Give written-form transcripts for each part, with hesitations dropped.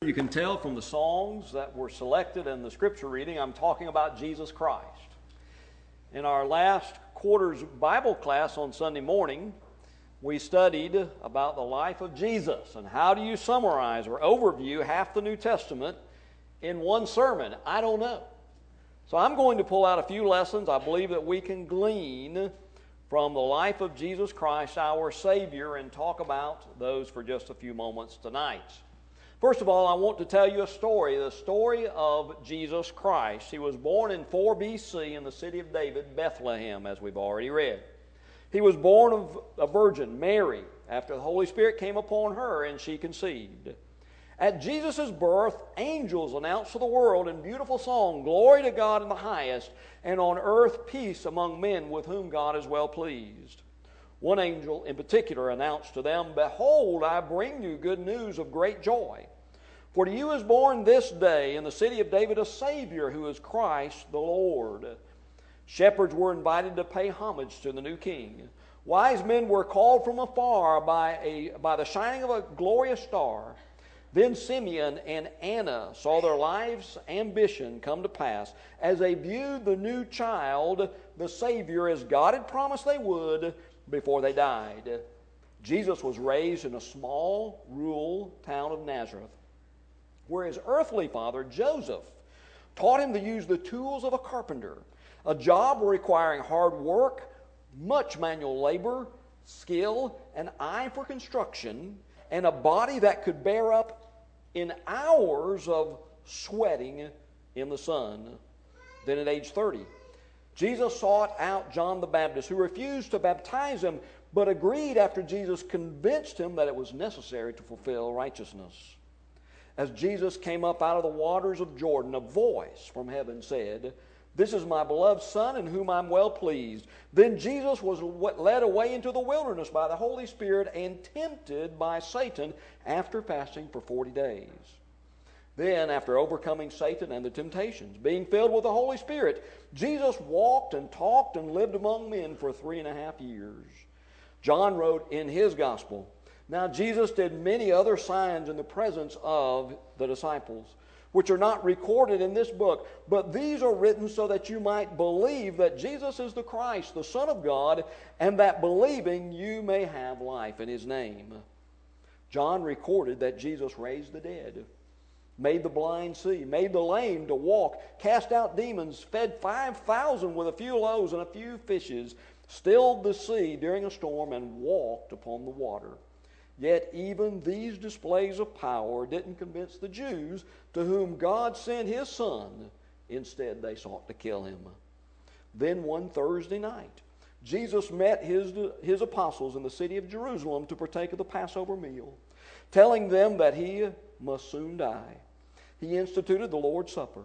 You can tell from the songs that were selected in the scripture reading, I'm talking about Jesus Christ. In our last quarter's Bible class on Sunday morning, we studied about the life of Jesus and how do you summarize or overview half the New Testament in one sermon? I don't know. So I'm going to pull out a few lessons I believe that we can glean from the life of Jesus Christ, our Savior, and talk about those for just a few moments tonight. First of all, I want to tell you a story, the story of Jesus Christ. He was born in 4 BC in the city of David, Bethlehem, as we've already read. He was born of a virgin, Mary, after the Holy Spirit came upon her and she conceived. At Jesus' birth, angels announced to the world in beautiful song, "Glory to God in the highest, and on earth peace among men with whom God is well pleased." One angel in particular announced to them, "Behold, I bring you good news of great joy. For to you is born this day in the city of David a Savior, who is Christ the Lord." Shepherds were invited to pay homage to the new king. Wise men were called from afar by the shining of a glorious star. Then Simeon and Anna saw their life's ambition come to pass as they viewed the new child, the Savior, as God had promised they would before they died. Jesus was raised in a small rural town of Nazareth, where his earthly father, Joseph, taught him to use the tools of a carpenter, a job requiring hard work, much manual labor, skill, an eye for construction, and a body that could bear up in hours of sweating in the sun. Then at age 30, Jesus sought out John the Baptist, who refused to baptize him, but agreed after Jesus convinced him that it was necessary to fulfill righteousness. As Jesus came up out of the waters of Jordan, a voice from heaven said, "This is my beloved Son, in whom I'm well pleased." Then Jesus was led away into the wilderness by the Holy Spirit and tempted by Satan after fasting for 40 days. Then, after overcoming Satan and the temptations, being filled with the Holy Spirit, Jesus walked and talked and lived among men for 3.5 years. John wrote in his gospel, "Now Jesus did many other signs in the presence of the disciples, which are not recorded in this book, but these are written so that you might believe that Jesus is the Christ, the Son of God, and that believing you may have life in his name." John recorded that Jesus raised the dead, made the blind see, made the lame to walk, cast out demons, fed 5,000 with a few loaves and a few fishes, stilled the sea during a storm, and walked upon the water. Yet even these displays of power didn't convince the Jews, to whom God sent his Son. Instead, they sought to kill him. Then one Thursday night, Jesus met his apostles in the city of Jerusalem to partake of the Passover meal, telling them that he must soon die. He instituted the Lord's Supper,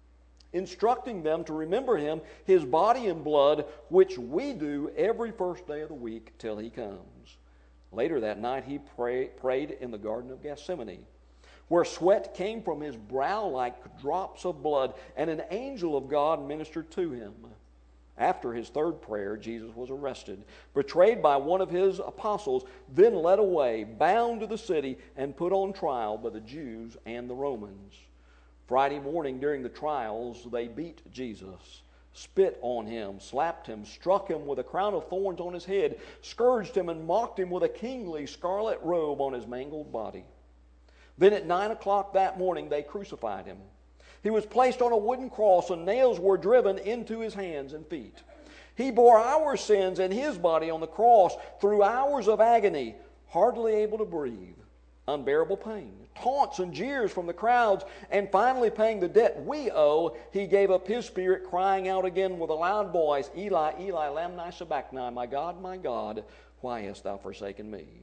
instructing them to remember him, his body and blood, which we do every first day of the week till he comes. Later that night he prayed in the Garden of Gethsemane, where sweat came from his brow like drops of blood, and an angel of God ministered to him. After his third prayer, Jesus was arrested, betrayed by one of his apostles, then led away, bound to the city, and put on trial by the Jews and the Romans. Friday morning during the trials, they beat Jesus, spit on him, slapped him, struck him with a crown of thorns on his head, scourged him, and mocked him with a kingly scarlet robe on his mangled body. Then at 9 o'clock that morning, they crucified him. He was placed on a wooden cross, and nails were driven into his hands and feet. He bore our sins in his body on the cross through hours of agony, hardly able to breathe, unbearable pain, taunts and jeers from the crowds, and finally paying the debt we owe, he gave up his spirit, crying out again with a loud voice, "Eli, Eli, lama sabachthani, my God, why hast thou forsaken me?"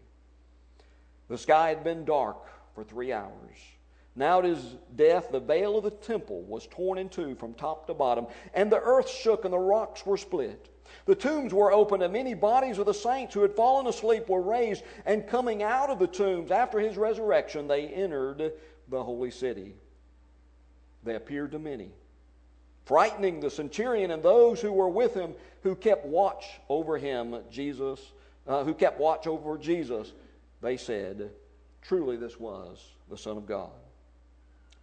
The sky had been dark for 3 hours. Now at his death, the veil of the temple was torn in two from top to bottom, and the earth shook and the rocks were split. The tombs were opened, and many bodies of the saints who had fallen asleep were raised, and coming out of the tombs after his resurrection, they entered the holy city. They appeared to many, frightening the centurion and those who were with him, who kept watch over Jesus. They said, "Truly this was the Son of God."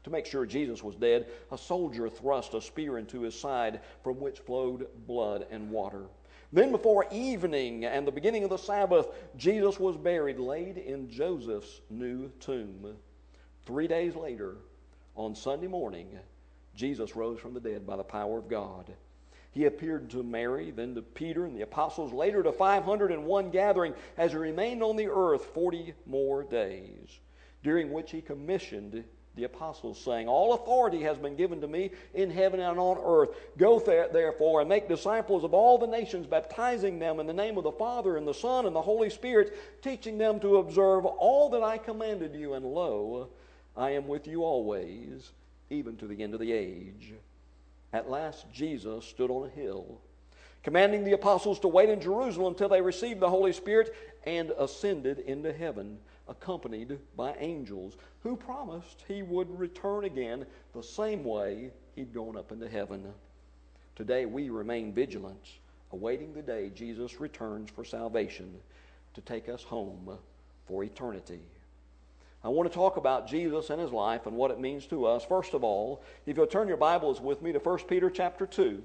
To make sure Jesus was dead, a soldier thrust a spear into his side, from which flowed blood and water. Then before evening and the beginning of the Sabbath, Jesus was buried, laid in Joseph's new tomb. 3 days later, on Sunday morning, Jesus rose from the dead by the power of God. He appeared to Mary, then to Peter and the apostles, later to 501 gathering, as he remained on the earth 40 more days, during which he commissioned the apostles, saying, "All authority has been given to me in heaven and on earth. Go therefore and make disciples of all the nations, baptizing them in the name of the Father and the Son and the Holy Spirit, teaching them to observe all that I commanded you. And lo, I am with you always, even to the end of the age." At last Jesus stood on a hill, commanding the apostles to wait in Jerusalem until they received the Holy Spirit, and ascended into heaven, accompanied by angels, who promised he would return again the same way he'd gone up into heaven. Today we remain vigilant, awaiting the day Jesus returns for salvation, to take us home for eternity. I want to talk about Jesus and his life and what it means to us. First of all, if you'll turn your Bibles with me to 1 Peter chapter 2.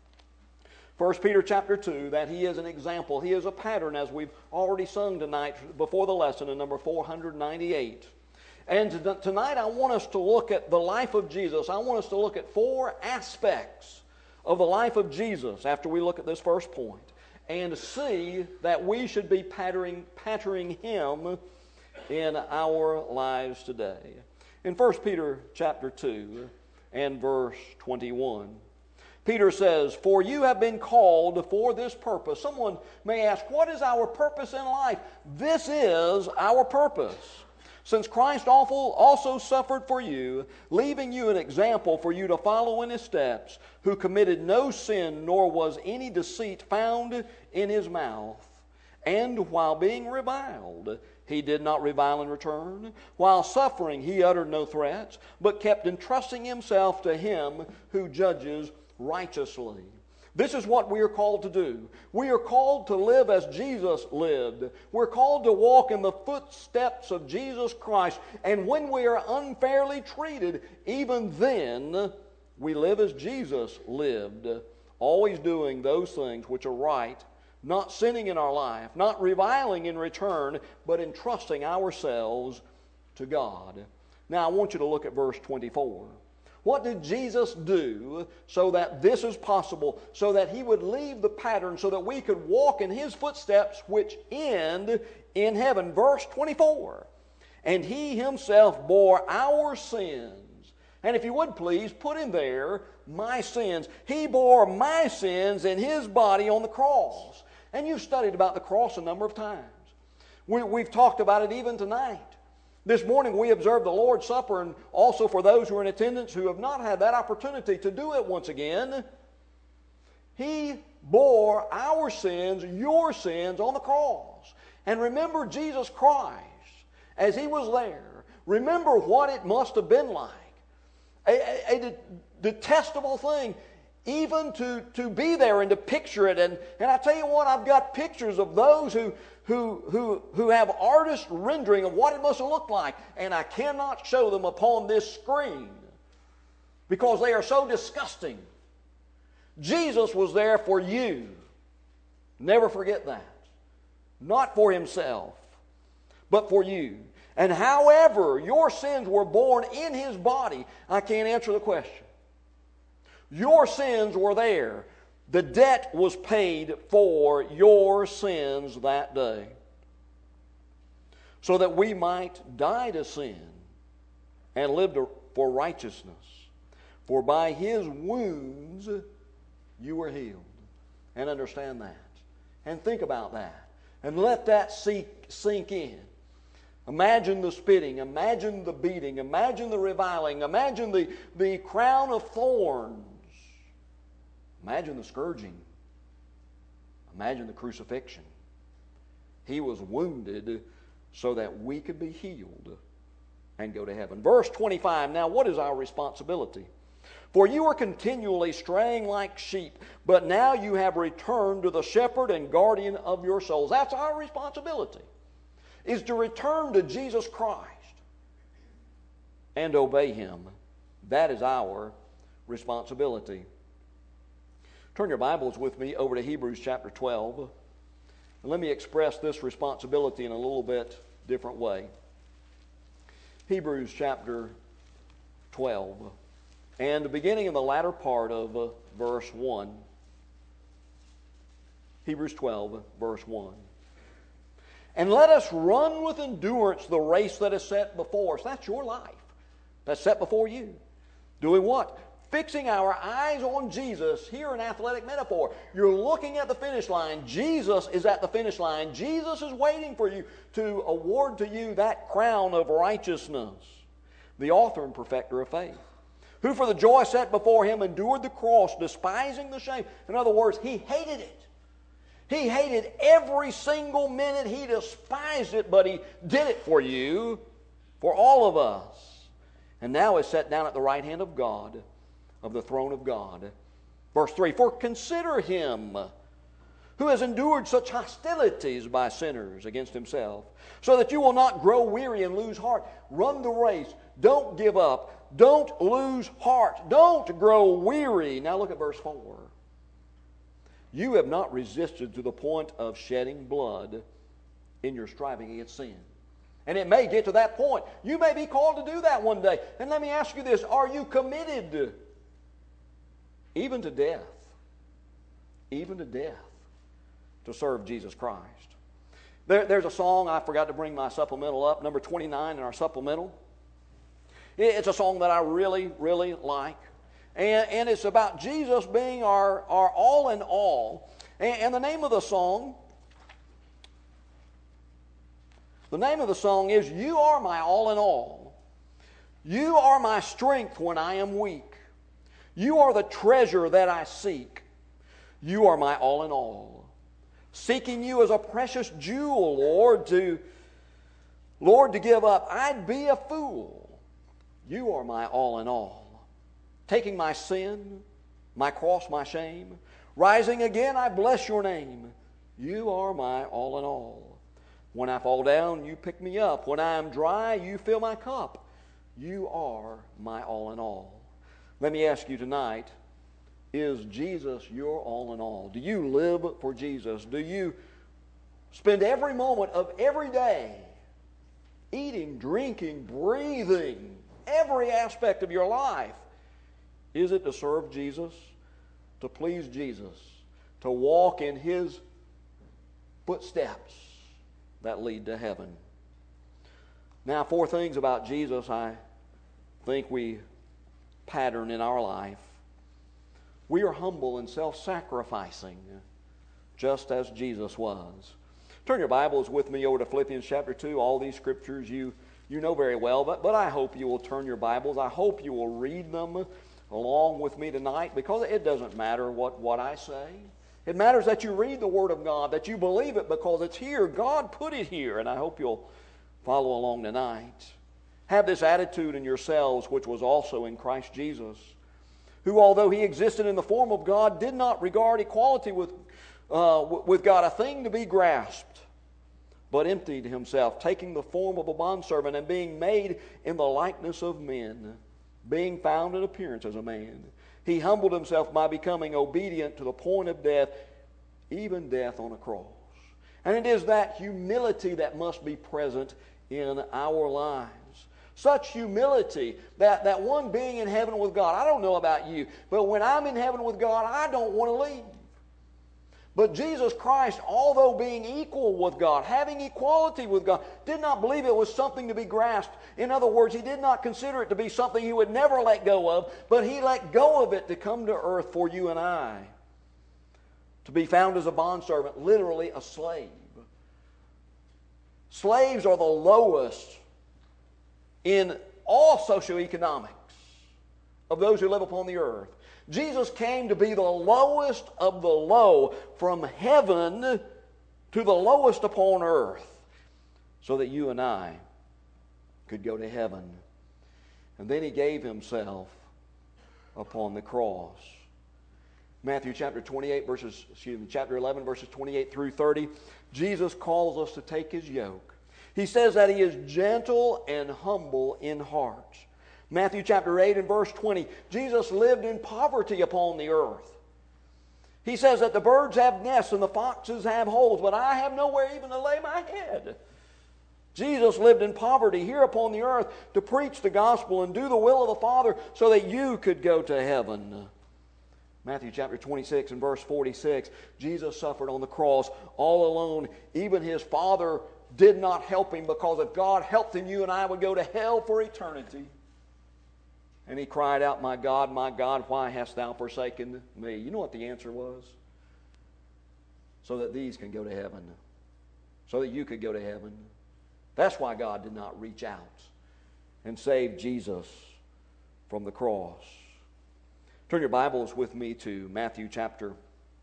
1 Peter chapter 2, that he is an example. He is a pattern, as we've already sung tonight before the lesson in number 498. And tonight I want us to look at the life of Jesus. I want us to look at 4 aspects of the life of Jesus after we look at this first point, and see that we should be patterning him in our lives today. In 1 Peter chapter 2 and verse 21, Peter says, "For you have been called for this purpose." Someone may ask, what is our purpose in life? This is our purpose. "Since Christ also suffered for you, leaving you an example for you to follow in his steps, who committed no sin, nor was any deceit found in his mouth. And while being reviled, he did not revile in return. While suffering, he uttered no threats, but kept entrusting himself to him who judges righteously." This is what we are called to do. We are called to live as Jesus lived. We're called to walk in the footsteps of Jesus Christ. And when we are unfairly treated, even then we live as Jesus lived, always doing those things which are right, not sinning in our life, not reviling in return, but entrusting ourselves to God. Now I want you to look at verse 24. What did Jesus do so that this is possible, so that he would leave the pattern, so that we could walk in his footsteps which end in heaven? Verse 24, "And he himself bore our sins." And if you would please, put in there, my sins. He bore my sins in his body on the cross. And you've studied about the cross a number of times. We've talked about it even tonight. This morning we observed the Lord's Supper, and also for those who are in attendance who have not had that opportunity to do it once again, he bore our sins, your sins, on the cross. And remember Jesus Christ as he was there. Remember what it must have been like. A detestable thing, even to be there and to picture it. And I tell you what, I've got pictures of those who have artist rendering of what it must have looked like, and I cannot show them upon this screen because they are so disgusting. Jesus was there for you. Never forget that. Not for himself, but for you. And however your sins were borne in his body, I can't answer the question. Your sins were there. The debt was paid for your sins that day, so that we might die to sin and live for righteousness. For by his wounds you were healed. And understand that. And think about that. And let that sink in. Imagine the spitting, imagine the beating, imagine the reviling, imagine the crown of thorns. Imagine the scourging. Imagine the crucifixion. He was wounded so that we could be healed and go to heaven. Verse 25, now what is our responsibility? "For you are continually straying like sheep, but now you have returned to the shepherd and guardian of your souls." That's our responsibility, is to return to Jesus Christ and obey him. That is our responsibility. Turn your Bibles with me over to Hebrews chapter 12. And let me express this responsibility in a little bit different way. Hebrews chapter 12. And beginning in the latter part of verse 1. Hebrews 12, verse 1. And let us run with endurance the race that is set before us. That's your life. That's set before you. Doing what? Fixing our eyes on Jesus. Here an athletic metaphor. You're looking at the finish line. Jesus is at the finish line. Jesus is waiting for you to award to you that crown of righteousness. The author and perfecter of faith. Who for the joy set before him endured the cross, despising the shame. In other words, he hated it. He hated every single minute. He despised it, but he did it for you, for all of us. And now is set down at the right hand of God, of the throne of God. Verse 3, for consider him who has endured such hostilities by sinners against himself, so that you will not grow weary and lose heart. Run the race. Don't give up. Don't lose heart. Don't grow weary. Now look at verse 4. You have not resisted to the point of shedding blood in your striving against sin. And it may get to that point. You may be called to do that one day. And let me ask you this. Are you committed even to death? Even to death to serve Jesus Christ. There's a song, I forgot to bring my supplemental up, number 29 in our supplemental. It's a song that I really, really like. And it's about Jesus being our all in all. And the name of the song is You Are My All in All. You are my strength when I am weak. You are the treasure that I seek. You are my all in all. Seeking you as a precious jewel, Lord, to give up, I'd be a fool. You are my all in all. Taking my sin, my cross, my shame, rising again, I bless your name. You are my all in all. When I fall down, you pick me up. When I am dry, you fill my cup. You are my all in all. Let me ask you tonight, is Jesus your all in all? Do you live for Jesus? Do you spend every moment of every day eating, drinking, breathing, every aspect of your life? Is it to serve Jesus, to please Jesus, to walk in His footsteps that lead to heaven? Now, 4 things about Jesus I think we pattern in our life. We are humble and self-sacrificing, just as Jesus was. Turn your Bibles with me over to Philippians chapter 2. All these scriptures you know very well, but I hope you will turn your Bibles. I hope you will read them along with me tonight, because it doesn't matter what I say. It matters that you read the Word of God, that you believe it because it's here. God put it here, and I hope you'll follow along tonight. Have this attitude in yourselves, which was also in Christ Jesus, who, although He existed in the form of God, did not regard equality with God a thing to be grasped, but emptied Himself, taking the form of a bondservant and being made in the likeness of men. Being found in appearance as a man, He humbled Himself by becoming obedient to the point of death, even death on a cross. And it is that humility that must be present in our lives. Such humility that one being in heaven with God, I don't know about you, but when I'm in heaven with God, I don't want to leave. But Jesus Christ, although being equal with God, having equality with God, did not believe it was something to be grasped. In other words, He did not consider it to be something He would never let go of, but He let go of it to come to earth for you and I. To be found as a bondservant, literally a slave. Slaves are the lowest in all socioeconomics of those who live upon the earth. Jesus came to be the lowest of the low, from heaven to the lowest upon earth, so that you and I could go to heaven. And then He gave Himself upon the cross. Matthew chapter 11, verses 28 through 30, Jesus calls us to take His yoke. He says that He is gentle and humble in heart. Matthew chapter 8 and verse 20, Jesus lived in poverty upon the earth. He says that the birds have nests and the foxes have holes, but I have nowhere even to lay my head. Jesus lived in poverty here upon the earth to preach the gospel and do the will of the Father so that you could go to heaven. Matthew chapter 26 and verse 46, Jesus suffered on the cross all alone. Even His Father did not help Him, because if God helped Him, you and I would go to hell for eternity. And He cried out, my God, why hast Thou forsaken me? You know what the answer was? So that these can go to heaven. So that you could go to heaven. That's why God did not reach out and save Jesus from the cross. Turn your Bibles with me to Matthew chapter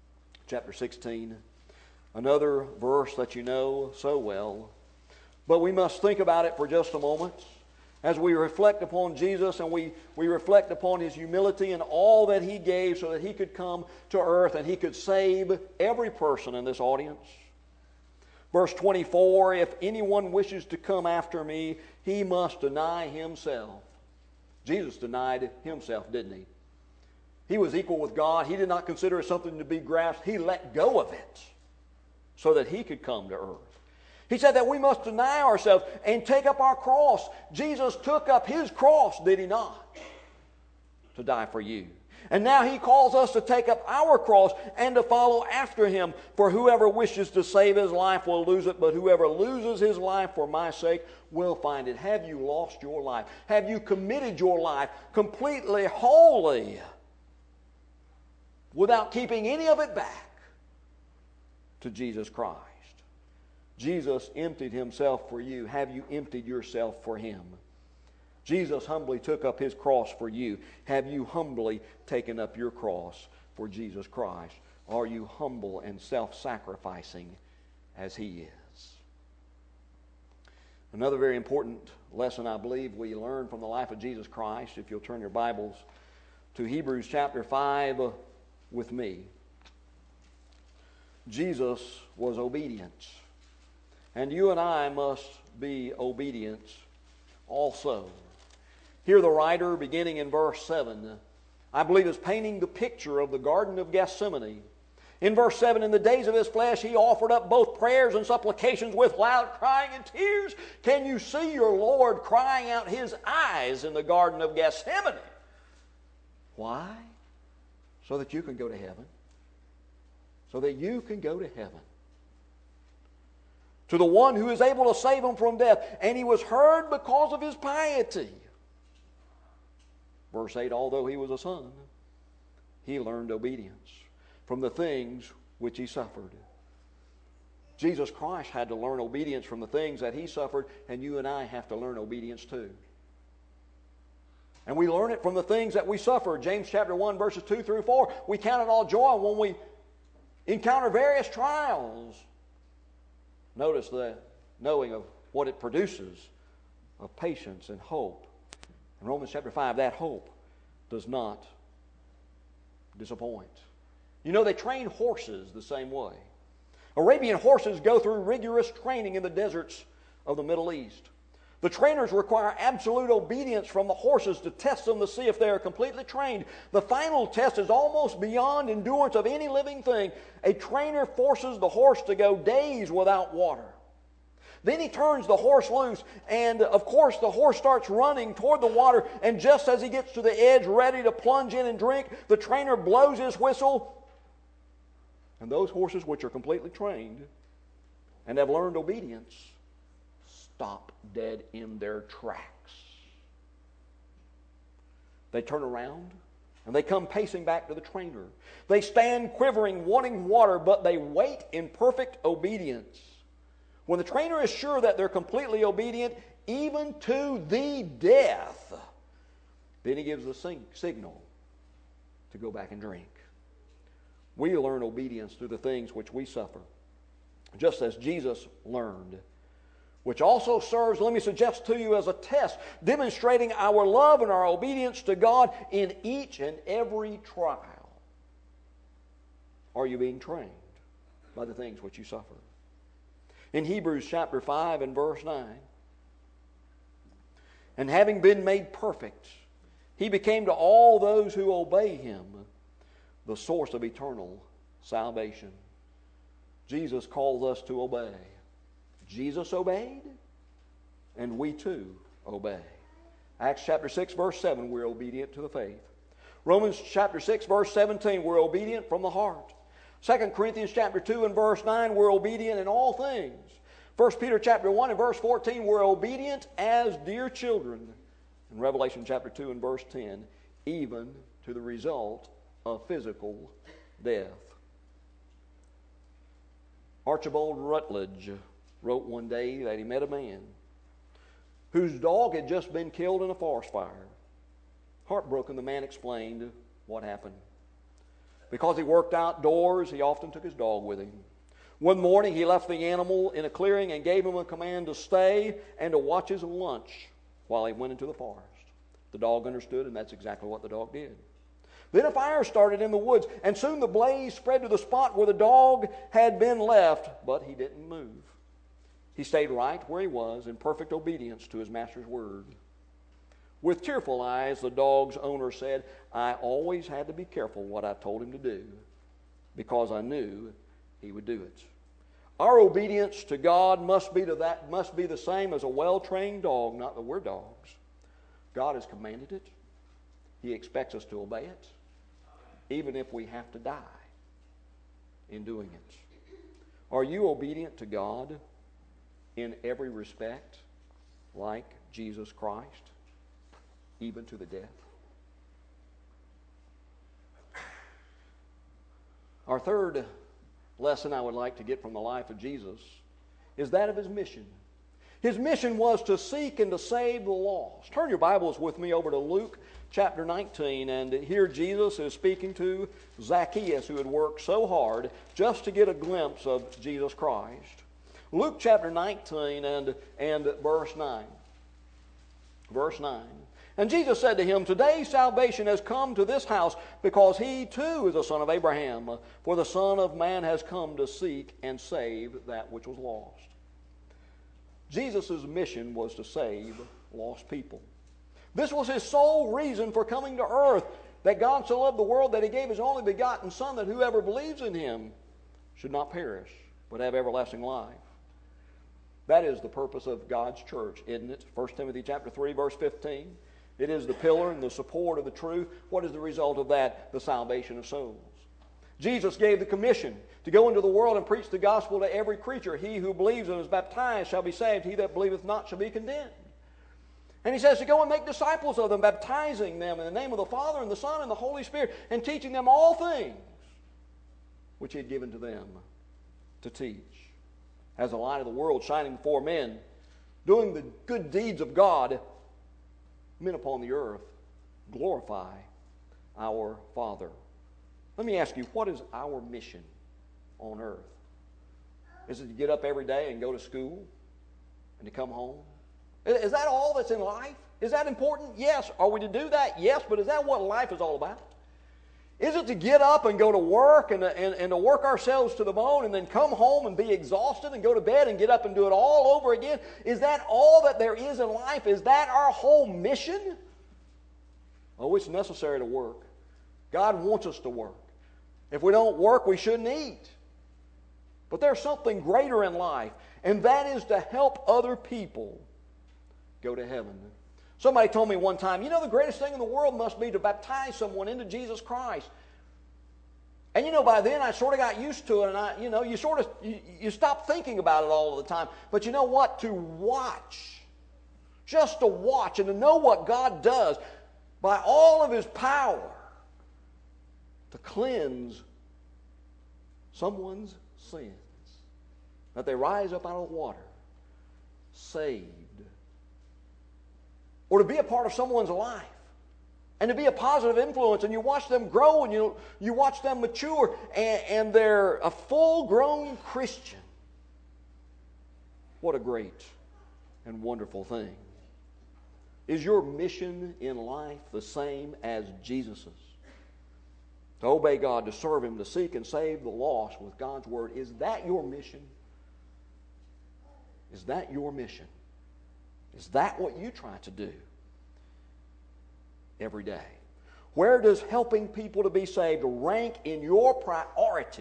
16. Another verse that you know so well. But we must think about it for just a moment as we reflect upon Jesus and we reflect upon His humility and all that He gave so that He could come to earth and He could save every person in this audience. Verse 24, if anyone wishes to come after me, he must deny himself. Jesus denied Himself, didn't He? He was equal with God. He did not consider it something to be grasped. He let go of it so that He could come to earth. He said that we must deny ourselves and take up our cross. Jesus took up His cross, did He not? To die for you. And now He calls us to take up our cross and to follow after Him. For whoever wishes to save his life will lose it, but whoever loses his life for my sake will find it. Have you lost your life? Have you committed your life completely, wholly, without keeping any of it back, to Jesus Christ? Jesus emptied Himself for you. Have you emptied yourself for Him? Jesus humbly took up His cross for you. Have you humbly taken up your cross for Jesus Christ? Are you humble and self-sacrificing as He is? Another very important lesson I believe we learn from the life of Jesus Christ, if you'll turn your Bibles to Hebrews chapter 5 with me. Jesus was obedient. And you and I must be obedient also. Here the writer, beginning in verse 7, I believe is painting the picture of the Garden of Gethsemane. In verse 7, in the days of His flesh He offered up both prayers and supplications with loud crying and tears. Can you see your Lord crying out His eyes in the Garden of Gethsemane? Why? So that you can go to heaven. So that you can go to heaven. To the one who is able to save him from death. And He was heard because of His piety. Verse 8, although He was a son, He learned obedience from the things which He suffered. Jesus Christ had to learn obedience from the things that He suffered, and you and I have to learn obedience too. And we learn it from the things that we suffer. James chapter 1, verses 2 through 4. We count it all joy when we encounter various trials. Notice the knowing of what it produces of patience and hope. In Romans chapter 5, that hope does not disappoint. You know, they train horses the same way. Arabian horses go through rigorous training in the deserts of the Middle East. The trainers require absolute obedience from the horses to test them to see if they are completely trained. The final test is almost beyond endurance of any living thing. A trainer forces the horse to go days without water. Then he turns the horse loose, and of course the horse starts running toward the water, and just as he gets to the edge ready to plunge in and drink, the trainer blows his whistle, and those horses which are completely trained and have learned obedience stop dead in their tracks. They turn around and they come pacing back to the trainer. They stand quivering, wanting water, but they wait in perfect obedience. When the trainer is sure that they're completely obedient, even to the death, then he gives the signal to go back and drink. We learn obedience through the things which we suffer, just as Jesus learned, which also serves, let me suggest to you, as a test, demonstrating our love and our obedience to God in each and every trial. Are you being trained by the things which you suffer? In Hebrews chapter 5 and verse 9, And having been made perfect, He became to all those who obey Him the source of eternal salvation. Jesus calls us to obey. Jesus obeyed, and we too obey. Acts chapter 6, verse 7, we're obedient to the faith. Romans chapter 6, verse 17, we're obedient from the heart. 2 Corinthians chapter 2 and verse 9, we're obedient in all things. 1 Peter chapter 1 and verse 14, we're obedient as dear children. In Revelation chapter 2 and verse 10, even to the result of physical death. Archibald Rutledge wrote one day that he met a man whose dog had just been killed in a forest fire. Heartbroken, the man explained what happened. Because he worked outdoors, he often took his dog with him. One morning, he left the animal in a clearing and gave him a command to stay and to watch his lunch while he went into the forest. The dog understood, and that's exactly what the dog did. Then a fire started in the woods, and soon the blaze spread to the spot where the dog had been left, but he didn't move. He stayed right where he was in perfect obedience to his master's word. With tearful eyes, the dog's owner said, "I always had to be careful what I told him to do because I knew he would do it." Our obedience to God must be the same as a well-trained dog, not that we're dogs. God has commanded it. He expects us to obey it, even if we have to die in doing it. Are you obedient to God in every respect, like Jesus Christ, even to the death? Our third lesson I would like to get from the life of Jesus is that of His mission. His mission was to seek and to save the lost. Turn your Bibles with me over to Luke chapter 19, and here Jesus is speaking to Zacchaeus, who had worked so hard just to get a glimpse of Jesus Christ. Luke chapter 19 and verse 9. Verse 9. And Jesus said to him, "Today salvation has come to this house, because he too is a son of Abraham. For the Son of Man has come to seek and save that which was lost." Jesus' mission was to save lost people. This was His sole reason for coming to earth, that God so loved the world that He gave His only begotten Son, that whoever believes in Him should not perish, but have everlasting life. That is the purpose of God's church, isn't it? 1 Timothy chapter 3, verse 15. It is the pillar and the support of the truth. What is the result of that? The salvation of souls. Jesus gave the commission to go into the world and preach the gospel to every creature. He who believes and is baptized shall be saved. He that believeth not shall be condemned. And He says to go and make disciples of them, baptizing them in the name of the Father and the Son and the Holy Spirit, and teaching them all things which He had given to them to teach. As the light of the world shining before men, doing the good deeds of God, men upon the earth glorify our Father. Let me ask you, what is our mission on earth? Is it to get up every day and go to school and to come home? Is that all that's in life? Is that important? Yes. Are we to do that? Yes. But is that what life is all about? Is it to get up and go to work and to work ourselves to the bone and then come home and be exhausted and go to bed and get up and do it all over again? Is that all that there is in life? Is that our whole mission? Oh, it's necessary to work. God wants us to work. If we don't work, we shouldn't eat. But there's something greater in life, and that is to help other people go to heaven. Somebody told me one time, the greatest thing in the world must be to baptize someone into Jesus Christ. And by then I sort of got used to it, and you stop thinking about it all the time. But you know what? To watch, just to watch and to know what God does by all of His power to cleanse someone's sins, that they rise up out of the water, saved. Or to be a part of someone's life and to be a positive influence, and you watch them grow and you watch them mature, and they're a full-grown Christian. What a great and wonderful thing. Is your mission in life the same as Jesus's? To obey God, to serve Him, to seek and save the lost with God's Word. Is that your mission? Is that your mission? Is that what you try to do every day? Where does helping people to be saved rank in your priorities?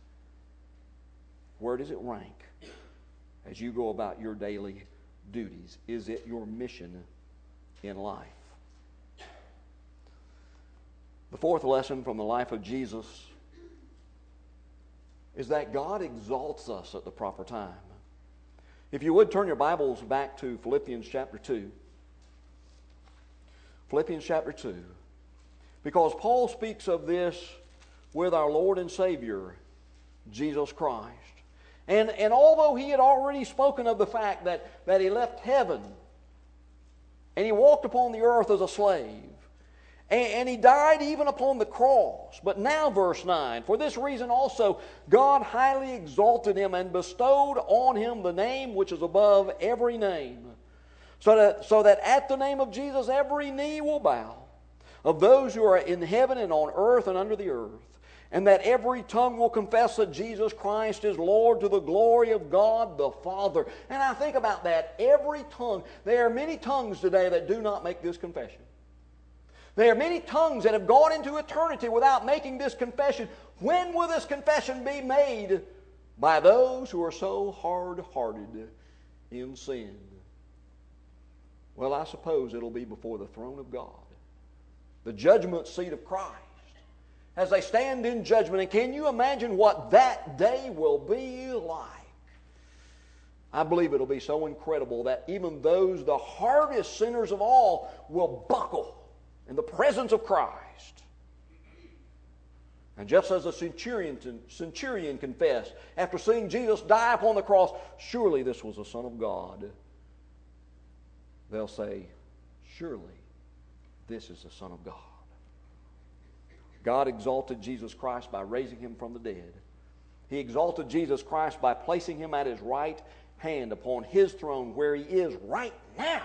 Where does it rank as you go about your daily duties? Is it your mission in life? The fourth lesson from the life of Jesus is that God exalts us at the proper time. If you would turn your Bibles back to Philippians chapter 2. Philippians chapter 2. Because Paul speaks of this with our Lord and Savior, Jesus Christ. And although he had already spoken of the fact that he left heaven and he walked upon the earth as a slave, and he died even upon the cross. But now, verse 9, for this reason also God highly exalted him and bestowed on him the name which is above every name, so that at the name of Jesus every knee will bow, of those who are in heaven and on earth and under the earth, and that every tongue will confess that Jesus Christ is Lord, to the glory of God the Father. And I think about that, every tongue. There are many tongues today that do not make this confession. There are many tongues that have gone into eternity without making this confession. When will this confession be made? By those who are so hard-hearted in sin. Well, I suppose it'll be before the throne of God, the judgment seat of Christ, as they stand in judgment. And can you imagine what that day will be like? I believe it'll be so incredible that even those, the hardest sinners of all, will buckle in the presence of Christ. And just as the centurion confessed after seeing Jesus die upon the cross, surely this was the Son of God, they'll say, surely this is the Son of God. God exalted Jesus Christ by raising him from the dead. He exalted Jesus Christ by placing him at his right hand upon his throne where he is right now.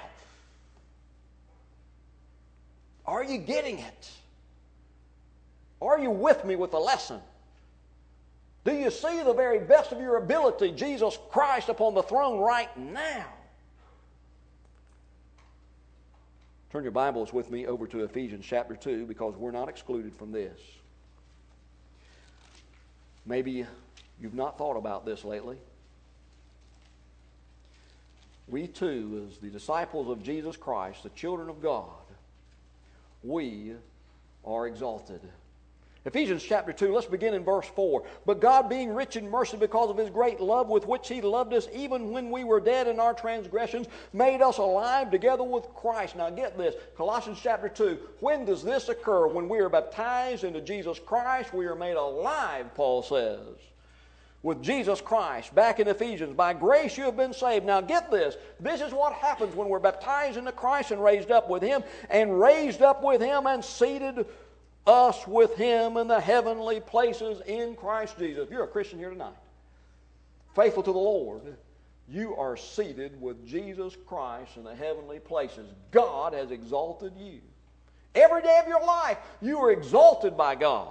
Are you getting it? Are you with me with the lesson? Do you see the very best of your ability, Jesus Christ upon the throne right now? Turn your Bibles with me over to Ephesians chapter 2, because we're not excluded from this. Maybe you've not thought about this lately. We too, as the disciples of Jesus Christ, the children of God, we are exalted. Ephesians chapter 2, let's begin in verse 4. But God, being rich in mercy because of his great love with which he loved us, even when we were dead in our transgressions, made us alive together with Christ. Now get this, Colossians chapter 2, when does this occur? When we are baptized into Jesus Christ, we are made alive, Paul says, with Jesus Christ. Back in Ephesians, by grace you have been saved. Now get this, this is what happens when we're baptized into Christ and raised up with him, and seated us with him in the heavenly places in Christ Jesus. If you're a Christian here tonight, faithful to the Lord, you are seated with Jesus Christ in the heavenly places. God has exalted you. Every day of your life, you are exalted by God.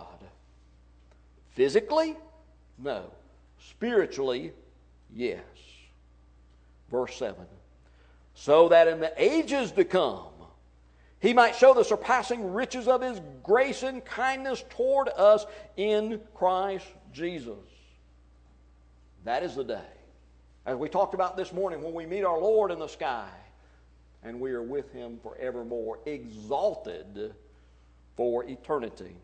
Physically? No. Spiritually? Yes. Verse 7. So that in the ages to come, he might show the surpassing riches of his grace and kindness toward us in Christ Jesus. That is the day, as we talked about this morning, when we meet our Lord in the sky, and we are with him forevermore, exalted for eternity.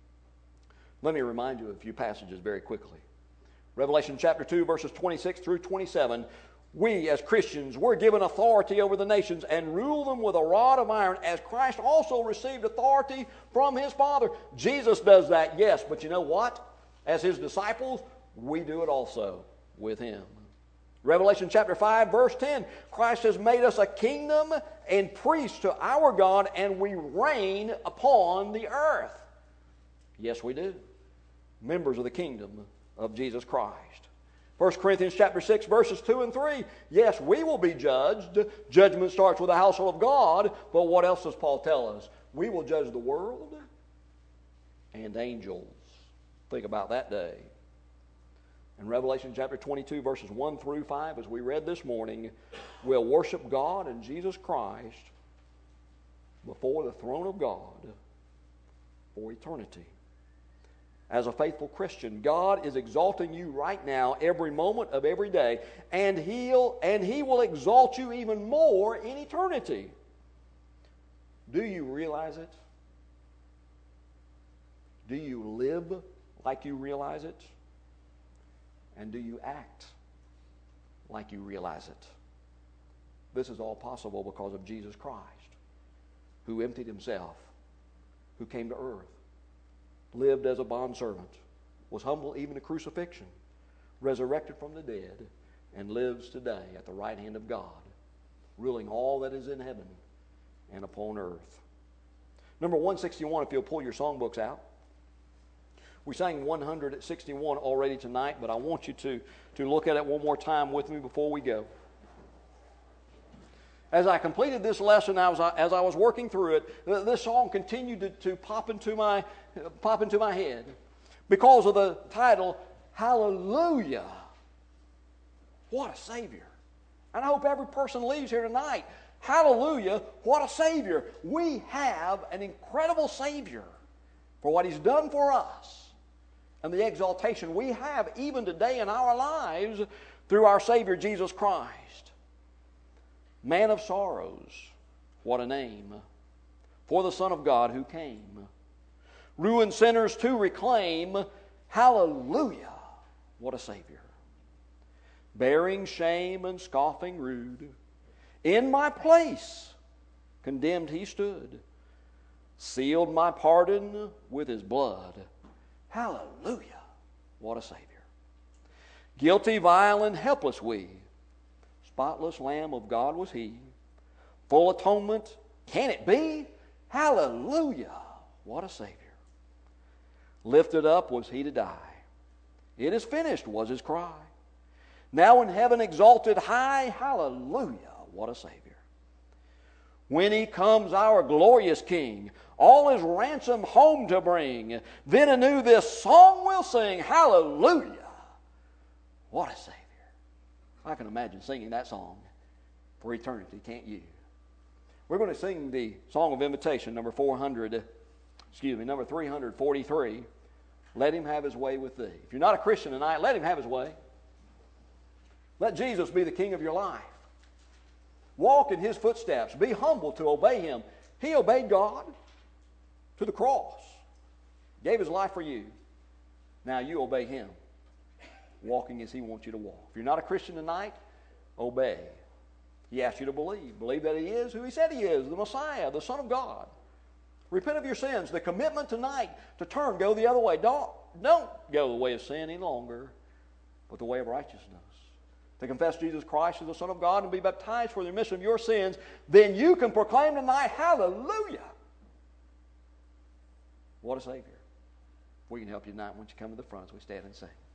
Let me remind you of a few passages very quickly. Revelation chapter 2, verses 26 through 27. We, as Christians, were given authority over the nations and rule them with a rod of iron, as Christ also received authority from his Father. Jesus does that, yes, but you know what? As his disciples, we do it also with him. Revelation chapter 5, verse 10. Christ has made us a kingdom and priests to our God, and we reign upon the earth. Yes, we do. Members of the kingdom of Jesus Christ. 1 Corinthians chapter 6, verses 2 and 3. Yes, we will be judged. Judgment starts with the household of God. But what else does Paul tell us? We will judge the world and angels. Think about that day. In Revelation chapter 22, verses 1 through 5, as we read this morning, we'll worship God and Jesus Christ before the throne of God for eternity. As a faithful Christian, God is exalting you right now, every moment of every day, and He will exalt you even more in eternity. Do you realize it? Do you live like you realize it? And do you act like you realize it? This is all possible because of Jesus Christ, who emptied Himself, who came to earth, lived as a bondservant, was humble even to crucifixion, resurrected from the dead, and lives today at the right hand of God, ruling all that is in heaven and upon earth. Number 161, if you'll pull your songbooks out. We sang 161 already tonight, but I want you to look at it one more time with me before we go. As I completed this lesson, as I was working through it, this song continued to pop into my head because of the title, Hallelujah. What a Savior. And I hope every person leaves here tonight, hallelujah, what a Savior. We have an incredible Savior for what He's done for us and the exaltation we have even today in our lives through our Savior Jesus Christ. Man of sorrows, what a name, for the Son of God who came. Ruined sinners to reclaim, hallelujah, what a Savior. Bearing shame and scoffing rude, in my place condemned He stood, sealed my pardon with His blood, hallelujah, what a Savior. Guilty, vile, and helpless we, spotless Lamb of God was He. Full atonement, can it be? Hallelujah, what a Savior. Lifted up was He to die. It is finished was His cry. Now in heaven exalted high, hallelujah, what a Savior. When He comes our glorious King, all His ransom home to bring, then anew this song we'll sing, hallelujah, what a Savior. I can imagine singing that song for eternity, can't you? We're going to sing the Song of Invitation, number 343. Let Him have His way with thee. If you're not a Christian tonight, let Him have His way. Let Jesus be the King of your life. Walk in His footsteps. Be humble to obey Him. He obeyed God to the cross. Gave His life for you. Now you obey Him, walking as He wants you to walk. If you're not a Christian tonight, obey. He asks you to believe. Believe that He is who He said He is, the Messiah, the Son of God. Repent of your sins. The commitment tonight to turn, go the other way. Don't go the way of sin any longer, but the way of righteousness. To confess Jesus Christ as the Son of God and be baptized for the remission of your sins, then you can proclaim tonight, hallelujah. What a Savior. We can help you tonight once you come to the front as we stand and sing.